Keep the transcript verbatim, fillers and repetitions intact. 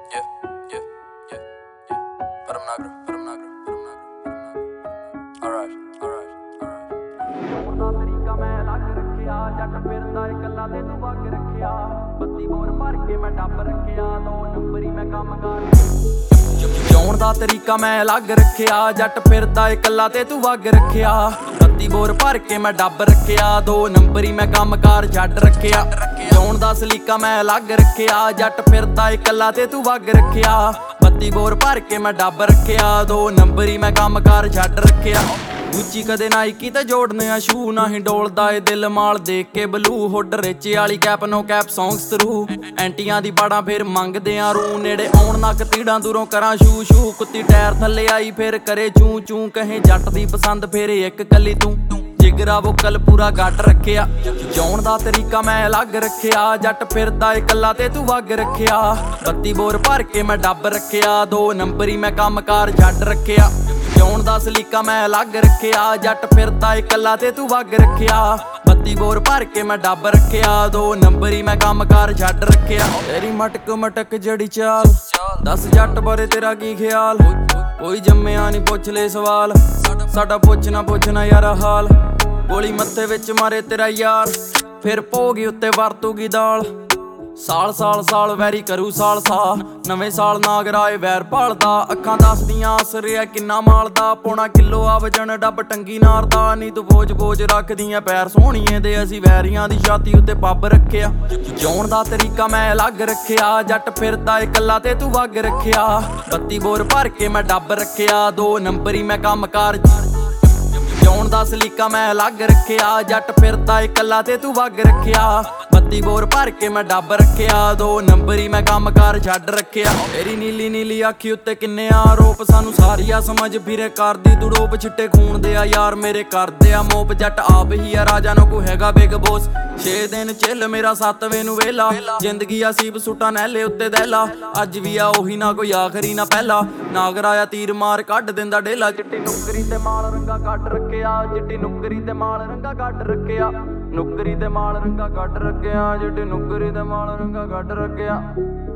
Yeah, yeah, yeah, yeah. Para Magro, para Magro, para Magro, para Magro. Alright, alright, alright. ਦਾ ਤਰੀਕਾ ਮੈਂ ਅਲੱਗ ਰੱਖਿਆ, ਜੱਟ ਫਿਰਦਾ ਏ ਗੱਲਾਂ ਤੇ ਤੂੰ ਵਗ ਰੱਖਿਆ। ਬੱਤੀ ਬੋਰ ਭਰ ਕੇ ਮੈਂ ਡੱਬ ਰੱਖਿਆ, ਦੋ ਨੰਬਰੀ ਮੈਂ ਕੰਮ ਕਰ। ਜਿਉਣ ਦਾ ਤਰੀਕਾ ਮੈਂ ਅਲੱਗ ਰੱਖਿਆ, ਜੱਟ ਫਿਰਦਾ ਏ ਗੱਲਾਂ ਤੇ ਤੂੰ ਵਗ ਰੱਖਿਆ। ਬੱਤੀ ਬੋਰ ਭਰ ਕੇ ਮੈਂ ਡੱਬ ਰੱਖਿਆ, ਦੋ ਨੰਬਰੀ ਮੈਂ ਕੰਮ ਕਾਰ ਛੱਡ ਰੱਖਿਆ। ਜਿਉਣ ਦਾ ਸਲੀਕਾ ਮੈਂ ਅਲੱਗ ਰੱਖਿਆ, ਜੱਟ ਫਿਰਦਾ ਏ ਗੱਲਾਂ ਤੇ ਤੂੰ ਵਗ ਰੱਖਿਆ। ਬੱਤੀ ਬੋਰ ਭਰ ਕੇ ਮੈਂ ਡੱਬ ਰੱਖਿਆ, ਦੋ ਨੰਬਰੀ ਮੈਂ ਕੰਮ ਕਾਰ ਛੱਡ ਰੱਖਿਆ। ਉੱਚੀ ਕਦੇ ਨਾਈਕੀ ਤੇ ਜੋੜਨੇ ਆ ਸ਼ੂ, ਨਾ ਹੀ ਡੋਲਦਾ ਏ ਦਿਲ ਮਾਲ ਦੇਖ ਕੇ ਬਲੂ। ਹੁੱਡ ਰਿਚੇ ਵਾਲੀ cap no cap songs through, ਐਂਟੀਆਂ ਦੀ ਬਾੜਾਂ ਫੇਰ ਮੰਗਦੇ ਆ ਰੂ। ਨੇੜੇ ਆਉਣ ਨੱਕ ਤੀੜਾਂ ਦੂਰੋਂ ਕਰਾਂ ਸ਼ੂ ਸ਼ੂ, ਕੁੱਤੀ ਟਾਇਰ ਥੱਲੇ ਆਈ ਫੇਰ ਕਰੇ ਚੂੰ ਚੂੰ। ਕਹੇ ਜੱਟ ਦੀ ਪਸੰਦ ਫੇਰ ਇੱਕ ਕੱਲੀ ਤੂੰ, ਜਿਗਰਾ ਵੋਕਲ ਪੂਰਾ ਗੱਟ ਰੱਖਿਆ। ਜਿਉਣ ਦਾ ਤਰੀਕਾ ਮੈਂ ਅਲੱਗ ਰੱਖਿਆ, ਜੱਟ ਫਿਰਦਾ ਏ ਕੱਲਾ ਤੇ ਤੂੰ ਵਗ ਰੱਖਿਆ। ਬੱਤੀ ਬੋਰ ਭਰ ਕੇ ਮੈਂ ਡੱਬ ਰੱਖਿਆ, ਦੋ ਨੰਬਰੀ ਮੈਂ ਕੰਮ ਕਾਰ ਛੱਡ ਰੱਖਿਆ। ਜਿਉਣ ਦਾ ਸਲੀਕਾ ਮੈਂ ਅਲੱਗ ਰੱਖਿਆ, ਜੱਟ ਫਿਰਦਾ ਏ ਕੱਲਾ ਤੇ ਤੂੰ ਵਗ ਰੱਖਿਆ। ਬੱਤੀ ਬੋਰ ਭਰ ਕੇ ਮੈਂ ਡੱਬ ਰੱਖਿਆ, ਦੋ ਨੰਬਰੀ ਮੈਂ ਕੰਮ ਕਾਰ ਛੱਡ ਰੱਖਿਆ। ਤੇਰੀ ਮਟਕ ਮਟਕ ਜੜੀ ਚਾਲ, ਦੱਸ ਜੱਟ ਬਾਰੇ ਤੇਰਾ ਕੀ ਖਿਆਲ। ਕੋਈ ਜੰਮਿਆ ਨਹੀਂ ਪੁੱਛ ਲੈ ਸਵਾਲ, ਸਾਡਾ ਪੁੱਛਣਾ ਪੁੱਛਣਾ ਯਾਰ ਹਾਲ। ਗੋਲੀ ਮੱਥੇ ਵਿੱਚ ਮਾਰੇ ਤੇਰਾ ਯਾਰ, ਫਿਰ ਪੋਗੀ ਉੱਤੇ ਵਰਤੂਗੀ ਦਾਲ। ਸਾਲ ਸਾਲ ਸਾਲ ਵੈਰੀ ਕਰੂ ਸਾਲ ਸਾ, ਨਵੇਂ ਸਾਲ ਨਾਗਰਾਏ ਵੈਰ ਭਾਲਦਾ। ਅੱਖਾਂ ਦੱਸਦੀਆਂ ਅਸਰਿਆ ਕਿੰਨਾ ਮਾਲਦਾ, ਪੌਣਾ ਕਿਲੋ ਆ ਵਜਣ ਡੱਬ ਟੰਗੀ ਨਾਰਦਾ। ਨੀ ਤੂੰ ਬੋਝ ਬੋਝ ਰੱਖਦੀਆਂ ਪੈਰ ਸੋਹਣੀਏ ਦੇ, ਅਸੀਂ ਵੈਰੀਆਂ ਦੀ ਛਾਤੀ ਉੱਤੇ ਪੱਬ ਰੱਖਿਆ। ਜਿਉਣ ਦਾ ਤਰੀਕਾ ਮੈਂ ਅਲੱਗ ਰੱਖਿਆ, ਜੱਟ ਫਿਰਦਾ ਏ ਕੱਲਾ ਤੇ ਤੂੰ ਵਗ ਰੱਖਿਆ। ਬੱਤੀ ਬੋਰ ਭਰ ਕੇ ਮੈਂ ਡੱਬ ਰੱਖਿਆ, ਦੋ ਨੰਬਰੀ ਮੈਂ ਕੰਮ ਕਾਰ। ਜਿਉਣ ਦਾ ਸਲੀਕਾ ਮੈਂ ਅਲੱਗ ਰੱਖਿਆ, ਜੱਟ ਫਿਰਦਾ ਏ ਕੱਲਾ ਤੇ ਤੂੰ ਵਗ ਰੱਖਿਆ। ਬੱਤੀ ਬੋਰ ਭਰ ਕੇ ਮੈਂ ਡੱਬ ਰੱਖਿਆ, ਦੋ ਨੰਬਰੀ ਮੈਂ ਕੰਮ ਕਾਰ ਛੱਡ ਰੱਖਿਆ। ਤੇਰੀ ਨੀਲੀ ਨੀਲੀ ਅੱਖੀ ਉੱਤੇ ਕਿੰਨੇ ਆਰੋਪ, ਸਾਨੂੰ ਸਾਰੀਆਂ ਸਮਝ ਫਿਰੇ ਕਰਦੀ ਤੂੰ ਰੋਪ। ਛਿੱਟੇ ਖੂਨ ਦੇ ਆ ਯਾਰ ਮੇਰੇ ਕਰਦੇ ਆ ਮੋਪ, ਜੱਟ ਆਪ ਹੀ ਆ ਰਾਜਾ ਨੂੰ ਕੋਈ ਹੈਗਾ ਬਿਗ ਬੋਸ। ਛੇ ਦਿਨ ਚਿੱਲ ਮੇਰਾ ਸੱਤਵੇਂ ਨੂੰ ਵੇਲਾ, ਜ਼ਿੰਦਗੀ ਆ ਸੀਬ ਸੁੱਟਾ ਨਹਿਲੇ ਉੱਤੇ ਦਹਿਲਾ। ਅੱਜ ਵੀ ਆ ਉਹੀ ਨਾ ਕੋਈ ਆਖਰੀ ਨਾ ਪਹਿਲਾ, ਨਾਗਰਾਇਆ ਤੀਰ ਮਾਰ ਕੱਢ ਦਿੰਦਾ ਡੇਲਾ। ਚਿੱਟੀ ਨੁਕਰੀ ਤੇ ਮਾਲ ਰੰਗਾ ਕੱਢ ਰੱਖਿਆ, ਚਿੱਟੀ ਨੁਕਰੀ ਤੇ ਮਾਲ ਰੰਗਾ ਕੱਢ ਰੱਖਿਆ। ਨੁਕਰੀ ਤੇ ਮਾਲ ਰੰਗਾ ਕੱਢ ਰੱਖਿਆ, ਚਿੱਟੀ ਨੁਕਰੀ ਤੇ ਮਾਲ ਰੰਗਾ ਕੱਢ ਰੱਖਿਆ।